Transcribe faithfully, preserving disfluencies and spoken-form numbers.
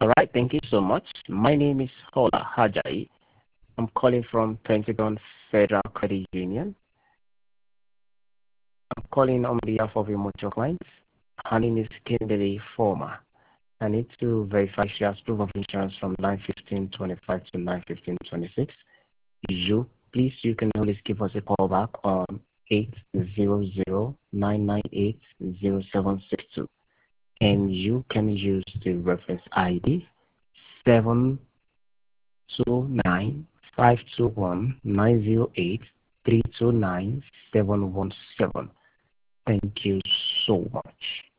All right, thank you so much. My name is Hola Hajai. I'm calling from Pentagon Federal Credit Union. I'm calling on behalf of your mutual clients. Her name is Kimberly Former. I need to verify she has proof of insurance from nine fifteen twenty-five to nine fifteen twenty-six. You, please, you can always give us a call back on eight hundred, nine nine eight, zero seven six two. And you can use the reference I D seven two nine five two one nine zero eight three two nine seven one seven. Thank you so much.